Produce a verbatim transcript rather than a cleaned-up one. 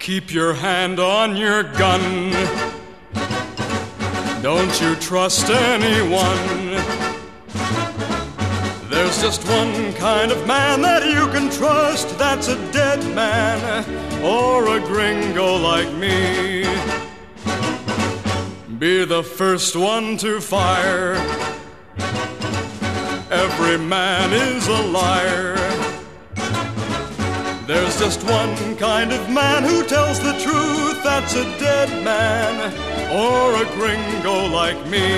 Keep your hand on your gun. Don't you trust anyone. There's just one kind of man that you can trust. That's a dead man or a gringo like me. Be the first one to fire. Every man is a liar. There's just one kind of man who tells the truth. That's a dead man or a gringo like me.